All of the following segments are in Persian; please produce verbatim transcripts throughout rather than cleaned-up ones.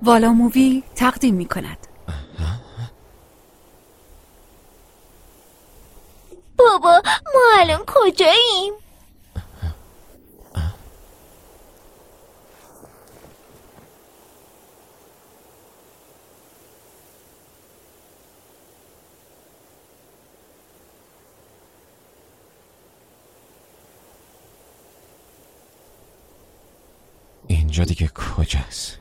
والا مووی تقدیم می کند. بابا ما الان کجاییم؟ اینجا دیگه کجاست؟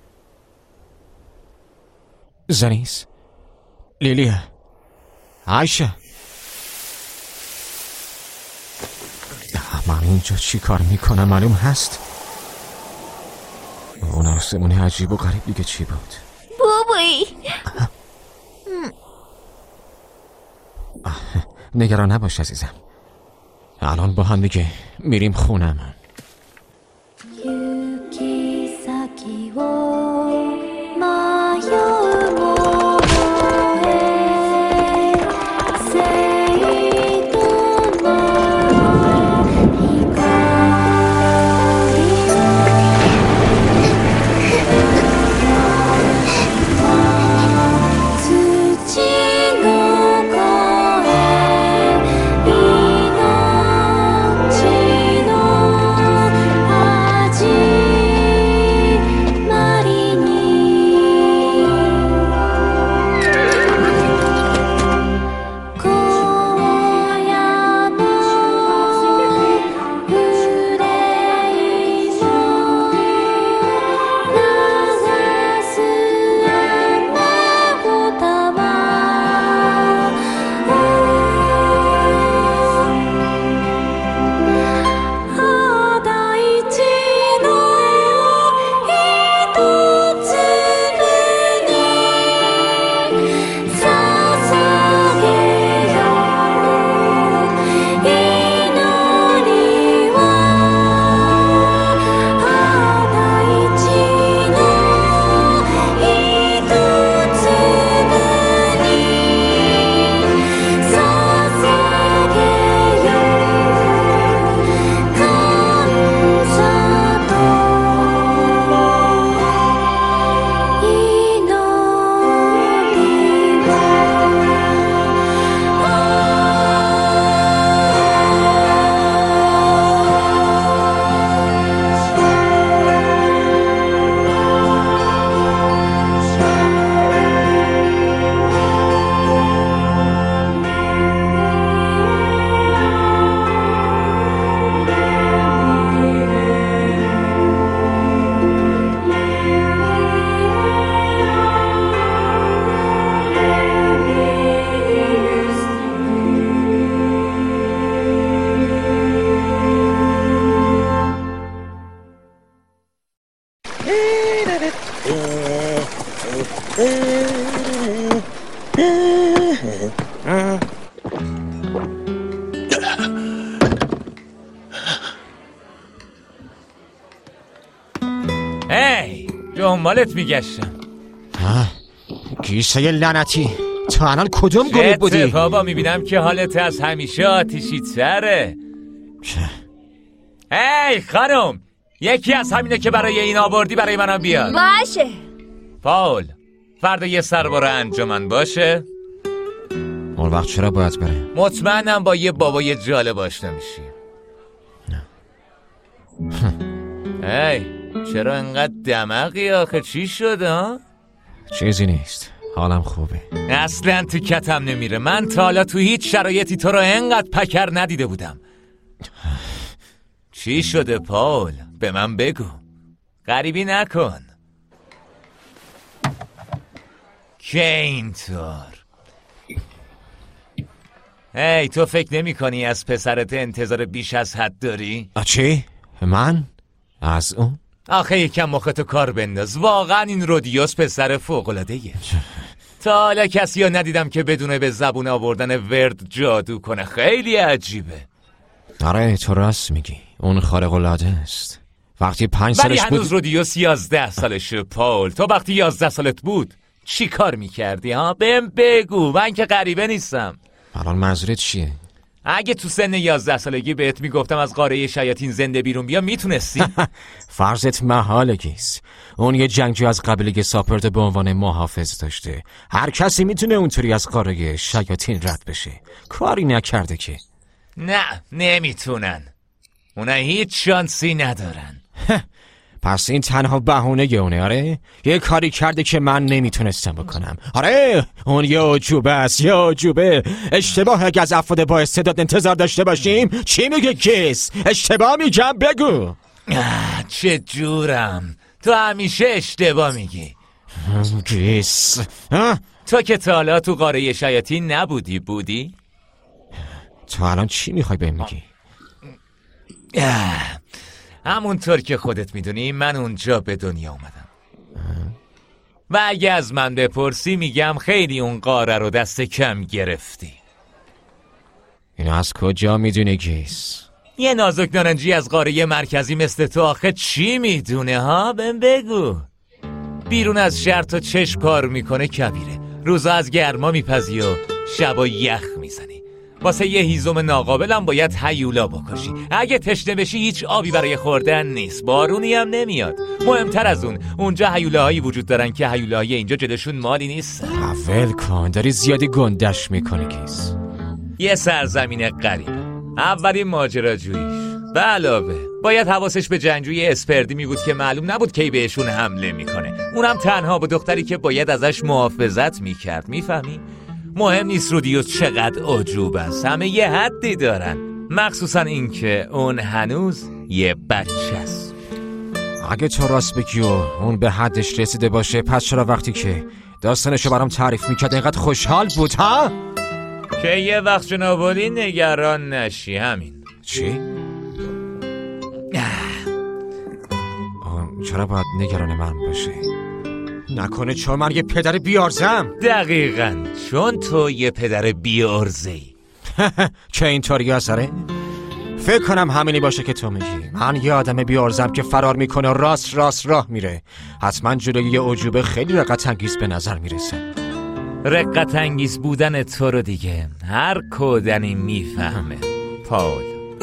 زنیس، لیلیا، عایشه، من اینجا چی کار میکنم معلوم هست؟ اون آسمون عجیب و غریب دیگه چی بود؟ بابایی نگران نباش عزیزم، الان با هم دیگه میریم خونم. هی دنبالت میگشتم. ها گیسه لعنتی، تا الان کدوم گروه بودی؟ بابا میبینم که حالت از همیشه آتیشی تره. هی خانم، یکی از همینه که برای این آوردی برای منم بیار. باشه. پاول فردا یه سرباره انجمن باشه. اون وقت چرا باید بره؟ مطمئنم با یه بابای جالب آشنا میشی. هی چرا انقدر دماغی آخه؟ چی شده ها؟ چیزی نیست، حالم خوبه. اصلا تو کتم نمیره. من تا حالا تو هیچ شرایطی تو رو انقدر پکر ندیده بودم. چی شده پاول؟ به من بگو، غریبی نکن که اینطور. هی تو فکر نمی کنی از پسرت انتظار بیش از حد داری؟ چی؟ من؟ از اون؟ آخه یکم مختو کار بنداز. واقعا این رودیوس پسر فوق‌العاده‌ایه. تا حالا کسی رو ندیدم که بدونه به زبون آوردن ورد جادو کنه. خیلی عجیبه. آره تو راست میگی، اون خارق‌العاده است. وقتی پنج سالش بود. ولی هنوز رودیوس یازده سالشه. پاول تو وقتی یازده سالت بود چی کار میکردی ها؟ بهم بگو، من که غریبه نیستم. الان منظورت چیه؟ اگه تو سن یازده سالگی بهت میگفتم از قاره شیاطین زنده بیرون بیا میتونستی؟ فرضت محاله گیس. اون یه جنگجو از قبیله ساپرد به عنوان محافظ داشته. هر کسی میتونه اونطوری از قاره شیاطین رد بشه. کاری نکرده که. نه نمیتونن. اونا هیچ شانسی ندارن. پس این تنها بهونه اونه. آره یه کاری کرده که من نمیتونستم بکنم. آره اون یه عجوبه است، یه عجوبه. اشتباه اگه از افراد با استعداد انتظار داشته باشیم. چی میگه کیس؟ اشتباه میگم بگو. چه جورم، تو همیشه اشتباه میگی کیس. تو که تا حالا تو قاره شیاطین نبودی بودی؟ تو الان چی میخوای بهم میگی؟ همونطور که خودت میدونی من اونجا به دنیا اومدم و اگه از من بپرسی میگم خیلی اون قاره رو دست کم گرفتی. اینو از کجا میدونه گیس؟ یه نازک نارنجی از قاره مرکزی مثل تو آخه چی میدونه ها؟ بهم بگو. بیرون از شهر تا چشم کار میکنه کبیره. روزا از گرما میپزی و شبا یخ میزنی. واسه یه هیزم ناقابلم باید هیولا بکشی. اگه تشنه بشی هیچ آبی برای خوردن نیست، بارونی هم نمیاد. مهمتر از اون اونجا هیولاهایی وجود دارن که هیولاهای اینجا جلوشون مالی نیست. اول کن داری زیادی گندش میکنی گیس. یه سرزمین غریب، اولین ماجراجوییش. به علاوه باید حواسش به جنگجوی اسپردی می بود که معلوم نبود کی بهشون حمله میکنه. اونم تنها با دختری که باید ازش محافظت میکرد. میفهمی؟ مهم نیست رودیوس چقدر عجوب است، همه یه حدی دارن، مخصوصا اینکه اون هنوز یه بچه است. اگه تو راست بگی و اون به حدش رسیده باشه، پس چرا وقتی که داستانشو برام تعریف میکرد اینقدر خوشحال بود ها؟ که یه وقت جناب عالی نگران نشی. همین. چی؟ چرا باید نگران من باشه؟ نکنه چون من یه پدر بیارزم؟ دقیقاً چون تو یه پدر بیارزه‌ای. چه اینطوری اثره؟ فکر کنم همینی باشه که تو میگی. من یه آدم بیارزم که فرار میکنه راست راست راه میره. حتما جلوی یه عجوبه خیلی رقت انگیز به نظر میرسه. رقت انگیز بودن تو رو دیگه هر کودنی میفهمه پاول.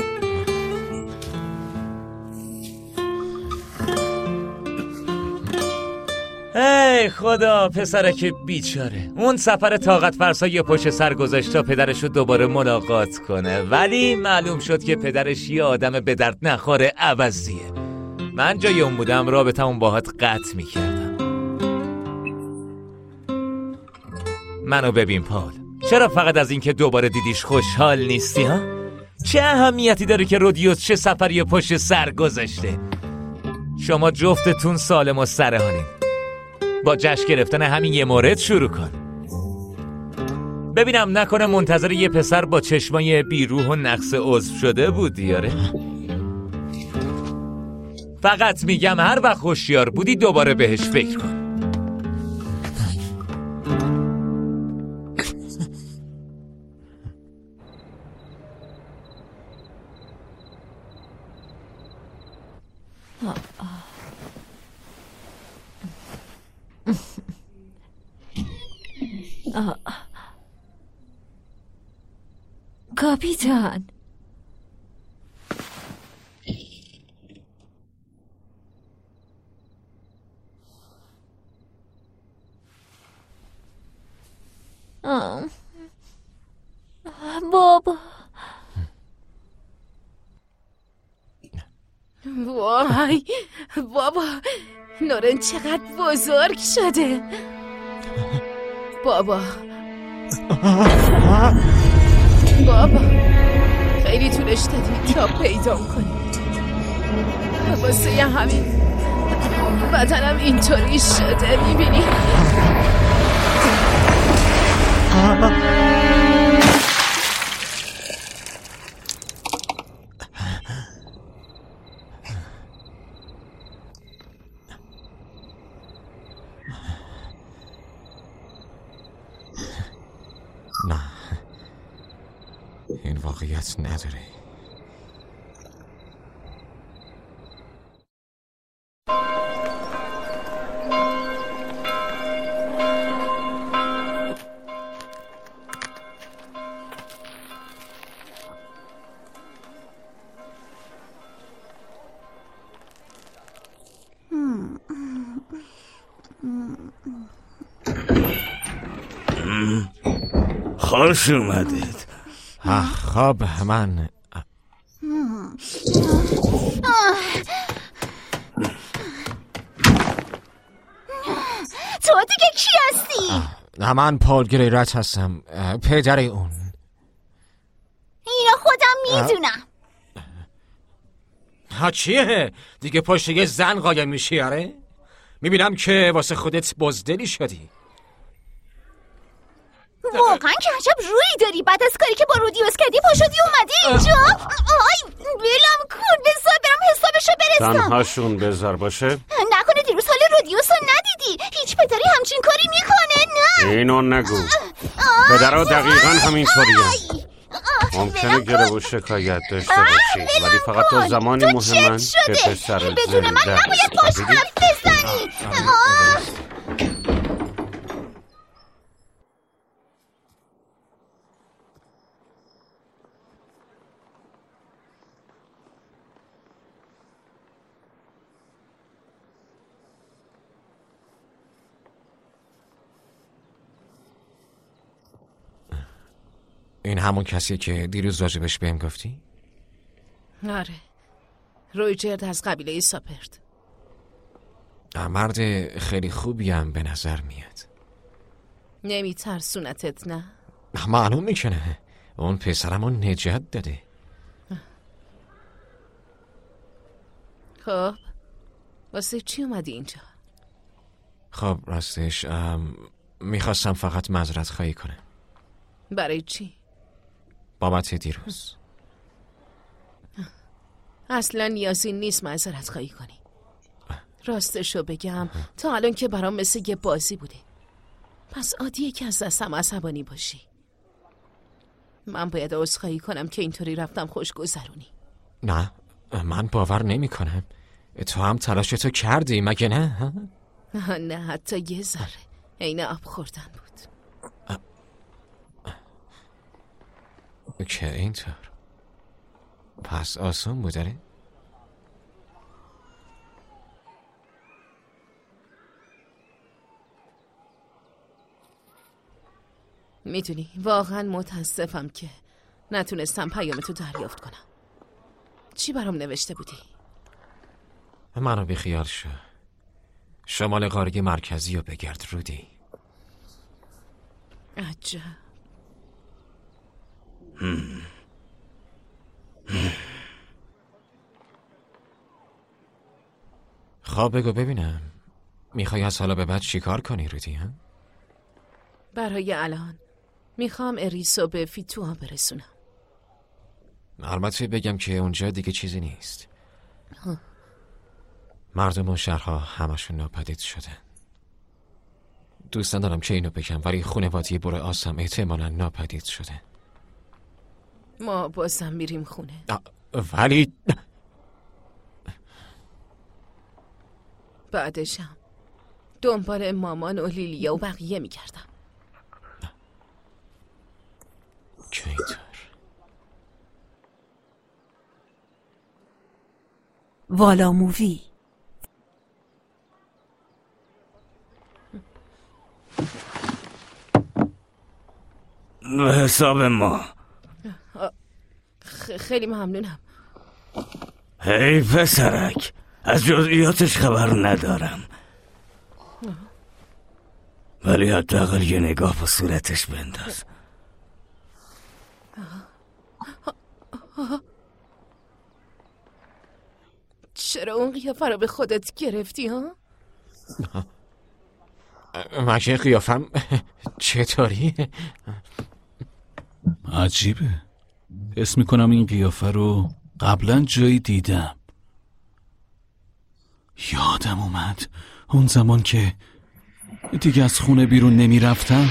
ای خدا، پسرک بیچاره. اون سفر طاقت فرسای پشت سر گذاشت تا پدرشو دوباره ملاقات کنه، ولی معلوم شد که پدرش یه آدم به درد نخوره عوضیه. من جای اون بودم رابطمون باهات قطع میکردم. منو ببین پال، چرا فقط از اینکه دوباره دیدیش خوشحال نیستی ها؟ چه اهمیتی داره که رودیوس چه سفری پشت سر گذاشته؟ شما جفتتون سالم و سرحالین. با جشن گرفتن همین یه مورد شروع کن. ببینم نکنه منتظر یه پسر با چشمای بیروح و نقص عضو شده بودی. آره فقط میگم هر وقت هوشیار بودی دوباره بهش فکر کن. کاپیتان، بابا وای بابا، نورن چقدر بزرگ شده. بابا بابا خیلی طولش دادی تا پیدا کنی. واسه همین بدنم اینطوری شده، میبینی؟ نه، این واقعیت نداره. خوش اومدید. خب من تو دیگه کی هستی؟ من پال گریرت هستم، پدر اون. اینو خودم میدونم. ها چیه؟ دیگه پشت یه زن قایم میشی؟ آره؟ میبینم که واسه خودت بزدلی شدی. واقعا که عجب روی داری. بعد از کاری که با رودیوس کردی پاشدی اومدی اینجا. آی بلم کن، بذار برم حسابشو برسم. تنهاشون بذار باشه. نکنه دیروز حال رودیوس رو ندیدی؟ هیچ پدری همچین کاری میکنه؟ نه اینو نگو. پدرها دقیقا همینطوریه. ممکنه گره و شکایت داشته باشی، ولی فقط تا زمانی مهمن که پسر بدون من نباید باش حرف بزنی. این همون کسی که دیروز راجبش بهم گفتی؟ آره، رویجرد از قبیله ساپرد. مرد خیلی خوبی هم به نظر میاد. نمی ترسونتت نه؟ معلوم میکنه اون پسرمو نجات داده. خب واسه چی اومدی اینجا؟ خب راستش میخواستم فقط معذرت خواهی کنم. برای چی؟ بابت دیروز. اصلا نیازی نیست معذرت خواهی کنی. راستشو بگم تا الان که برام مثل یه بازی بوده، پس عادیه که از دستم عصبانی باشی. من باید عذرخواهی کنم که اینطوری رفتم خوشگذرونی. نه من باور نمی کنم. تو هم تلاشتو کردی مگه نه؟ نه حتی یه ذره. عین آب خوردن بود. که اینطور پس آسون بود داره؟ میدونی واقعا متاسفم که نتونستم پیامتو دریافت کنم. چی برام نوشته بودی؟ منو بیخیال شو. شمال قاره مرکزی رو بگرد رودی. عجب. خب بگو ببینم میخوای از حالا به بعد چیکار کنی رودی؟ ها؟ برای الان میخوام اریسو به فیتوها برسونم. البته بگم که اونجا دیگه چیزی نیست. مردم و شهرها همشون ناپدید شدن. دوست ندارم که اینو بگم ولی خانواده برو آسم احتمالا ناپدید شده. ما بازم میریم خونه. ولی بعدشم دنبال مامان و لیلیا و بقیه میکردم. که اینطور والا مووی. به حساب ما. خ- خیلی ممنونم. هی پسرک، از جزئیاتش خبر ندارم، ولی حداقل یه نگاه به صورتش بنداز. چرا اون قیافه رو به خودت گرفتی ها؟ مگه قیافم چطوری؟ عجیبه، حس میکنم این قیافه رو قبلا جایی دیدم. یادم اومد اون زمان که دیگه از خونه بیرون نمی رفتم.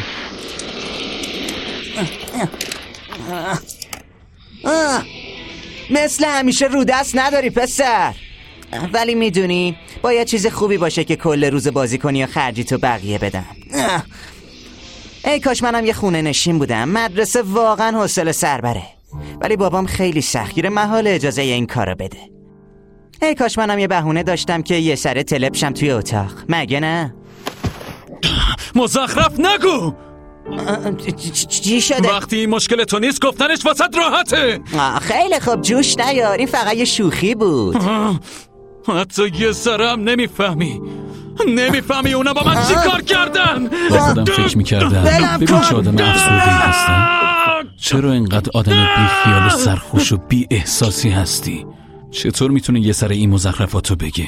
مثل همیشه رو دست نداری پسر، ولی میدونی باید چیز خوبی باشه که کل روز بازی کنی یا خرجی تو بقیه بدن. ای کاش منم یه خونه نشین بودم. مدرسه واقعا حوصله سر بره، ولی بابام خیلی سختگیره، محال اجازه این کارو بده. ای کاش منم یه بهونه داشتم که یه سره تلپشم توی اتاق، مگه نه؟ مزخرف نگو. چی شده؟ وقتی این مشکل تو نیست گفتنش واسط راحته. خیلی خوب جوش نیار، این فقط یه شوخی بود. حتی یه سرم نمیفهمی نمیفهمی اونا با من چی کار کردن. با خودم فکر میکردم ببین چه آدم افسرده‌ای هستم. چرا اینقدر آدم بی خیال و سرخوش و بی احساسی هستی؟ چطور میتونه یه سر این مزخرفاتو بگه؟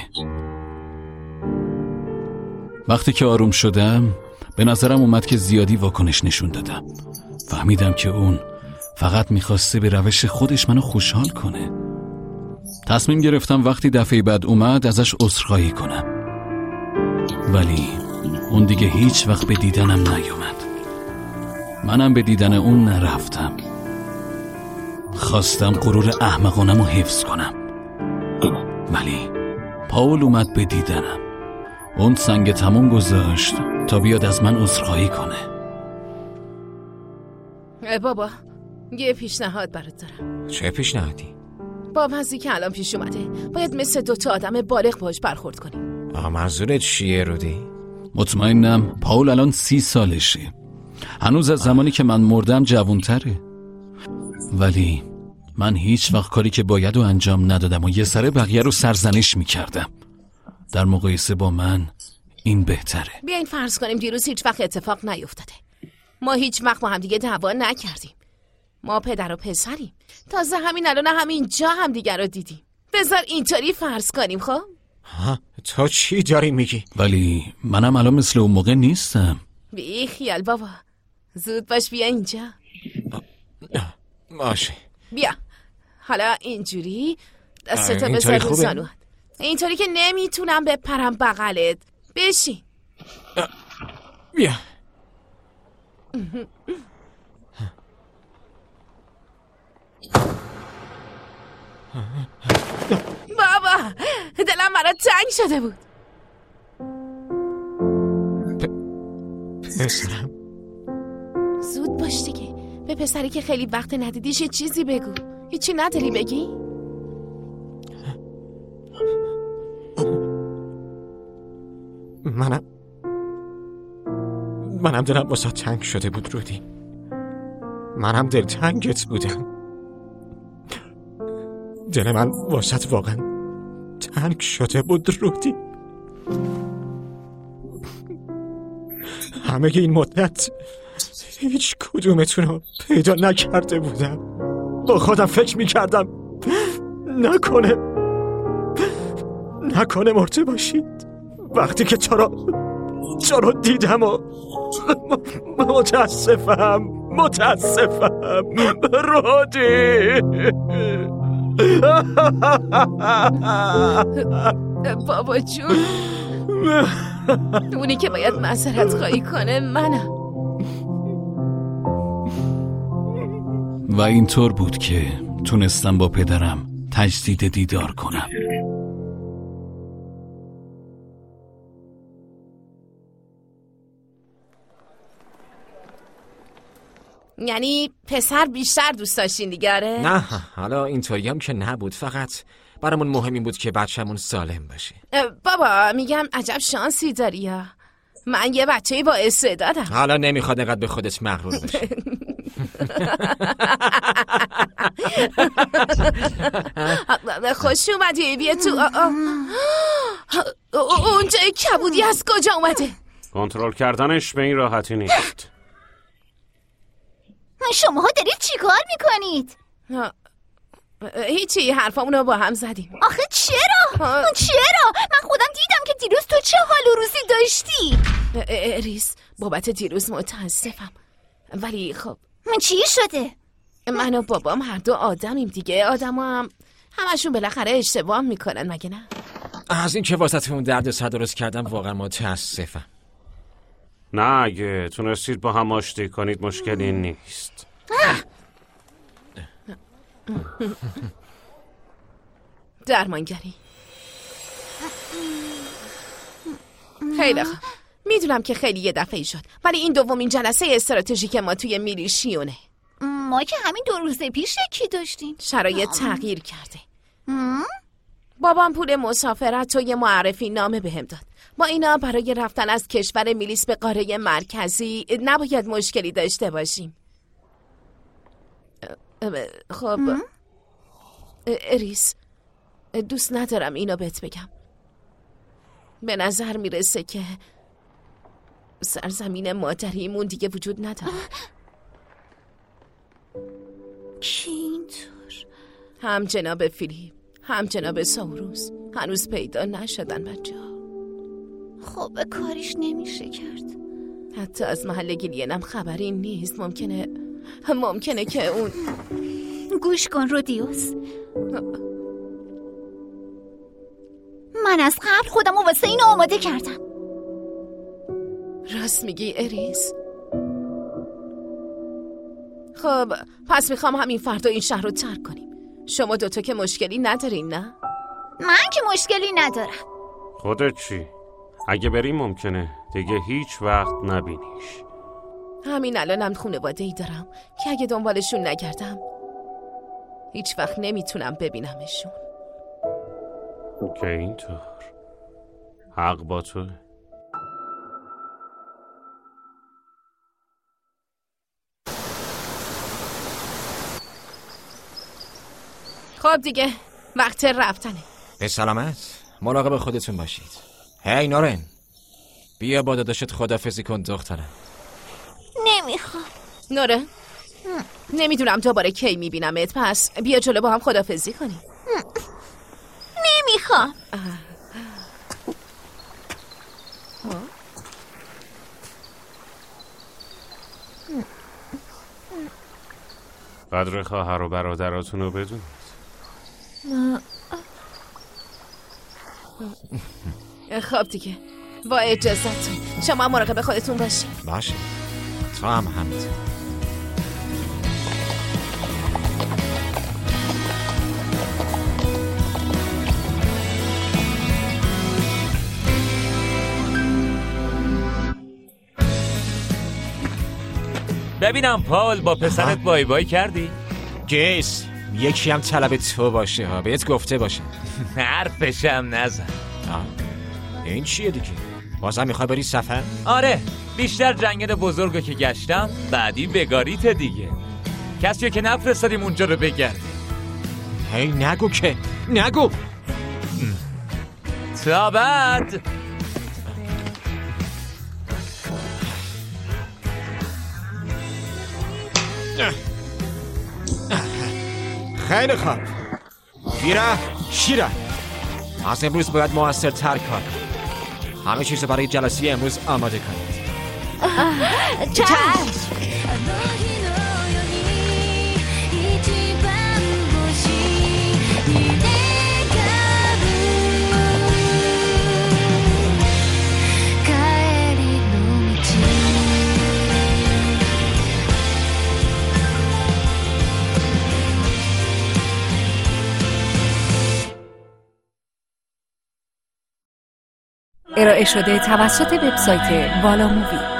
وقتی که آروم شدم به نظرم اومد که زیادی واکنش نشون دادم. فهمیدم که اون فقط میخواسته به روش خودش منو خوشحال کنه. تصمیم گرفتم وقتی دفعه بعد اومد ازش عذرخواهی کنم، ولی اون دیگه هیچ وقت به دیدنم نیومد. منم به دیدن اون نرفتم. خواستم غرور احمقانم رو حفظ کنم، ولی پاول اومد به دیدنم. اون سنگ تموم گذاشت تا بیاد از من عذرخواهی کنه. بابا یه پیشنهاد برات دارم. چه پیشنهادی؟ با وضعی که الان پیش اومده باید مثل دوتا آدم بالغ باش برخورد کنیم. آه منظورت چیه رودی؟ مطمئنم پاول الان سی سالشه، هنوز از زمانی که من مردم جوانتره، ولی من هیچ وقت کاری که باید و انجام ندادم و یه سره بقیه رو سرزنش میکردم. در مقایسه با من این بهتره. بیاین فرض کنیم دیروز هیچ وقت اتفاق نیفتاده. ما هیچ وقت با هم دیگه دعوا نکردیم. ما پدر و پسریم. تازه همین الان همین جا هم دیگر رو دیدیم. بذار اینطوری فرض کنیم. خب ها تو چی داری میگی؟ ولی منم الان مثل اون موقع نیستم. بی خیال بابا، زود باش بیا اینجا. باشه بیا حالا اینجوری دستتو بذار رو زانوات، اینطوری که نمیتونم بپرم بغلت. بشین. بیا. بابا دلم برات تنگ شده بود. پسرم زود باش دیگه، به پسری که خیلی وقت ندیدیش یه چیزی بگو. هیچی نداری بگی؟ منم منم دلم واسه تنگ شده بود رودی. منم دل تنگت بودم. دل من واسه واقعا تنگ شده بود رودی. همه این مدت هیچ کدومتون رو پیدا نکرده بودم. با خودم فکر میکردم نکنه نکنه مرده باشید. وقتی که تو رو تو رو دیدم و متاسفم متاسفم رودی. بابا جون، اونی که باید معذرت خواهی کنه منم. و اینطور بود که تونستم با پدرم تجدید دیدار کنم. یعنی پسر بیشتر دوست داشتین دیگه؟ نه حالا اینطوری هم که نبود، فقط برامون مهم این بود که بچه‌مون سالم باشه. بابا میگم عجب شانسی داری یا. من یه بچه‌ای با استعدادم. حالا نمیخواد اینقدر به خودت مغرور بشی. خوش اومدی. بیا تو. اونجا کبودی از کجا اومده؟ کنترل کردنش به این راحتی نیست. شماها دارید چی کار میکنید؟ هیچی، حرفامونو با هم زدیم. آخه چرا؟ چرا؟ من خودم دیدم که دیروز تو چه حال و روزی داشتی. ریس بابت دیروز متاسفم، ولی خب من چی شده؟ من و بابام هر دو آدمیم دیگه. آدم هم همشون بالاخره اشتباه میکنن مگه نه؟ از این که واسه اون درد سر درست کردم واقعا متاسفم. نه اگه تونستید با هم آشتی کنید مشکلی نیست. درمانگری. خیلی خوب، میدونم که خیلی یه دفعه شد، ولی این دومین جلسه استراتژیک ما توی میلیشیونه. ما که همین دو روز پیش یکی داشتیم. شرایط تغییر کرده. بابام پول مسافرت و یه معرفی نامه بهم داد. ما اینا برای رفتن از کشور میلیس به قاره مرکزی نباید مشکلی داشته باشیم. خب اریس، دوست ندارم اینو بهت بگم. به نظر میرسه که سرزمین مادریمون دیگه وجود نداره. کی اینطور؟ هم جناب فیلیپ هم جناب ساوروس هنوز پیدا نشدن بچه ها. خب به کاریش نمیشه کرد. حتی از محل گیلینم خبری نیست. ممکنه ممکنه که اون گوش کن رودیوس، من از قبل خودمو واسه این آماده کردم. راست میگی اریس؟ خب پس میخوام همین فردا این شهر رو ترک کنیم. شما دوتا که مشکلی ندارین نه؟ من که مشکلی ندارم. خودت چی؟ اگه بریم ممکنه دیگه هیچ وقت نبینیش. همین الانم خانواده ای دارم که اگه دنبالشون نگردم هیچ وقت نمیتونم ببینمشون. که اینطور حق با تو. خب دیگه وقت رفتنه. به سلامت. مراقب خودتون باشید. هی نورن، بیا با داداشت خدافزی کن دخترم. نمیخوام. نورن نمیدونم دوباره کی میبینمت، پس بیا جلو با هم خدافزی کنیم. نمیخوام. قدر خواهر و برادراتون رو بدونید. خب دیگه با اجازهتون شما مراقب خودتون باشید. باشه، تو هم همینطور. ببینم پاول با پسرت بای بای کردی؟ گیس یکی هم طلب تو باشه ها، بهت گفته باشه. حرفشم نزن. این چیه دیگه؟ بازم میخوای بری سفر؟ آره، بیشتر جنگل بزرگو که گشتم بعدی بگاریت دیگه. کسیو که نفرستادیم اونجا رو بگرده. هی نگو که نگو. تا بعد. خیلی خوب. فیره شیره، از امروز باید موثرتر کار کنید. همه چیز برای جلسه امروز آماده کنید. چشم. ارائه شده توسط وبسایت والا مووی.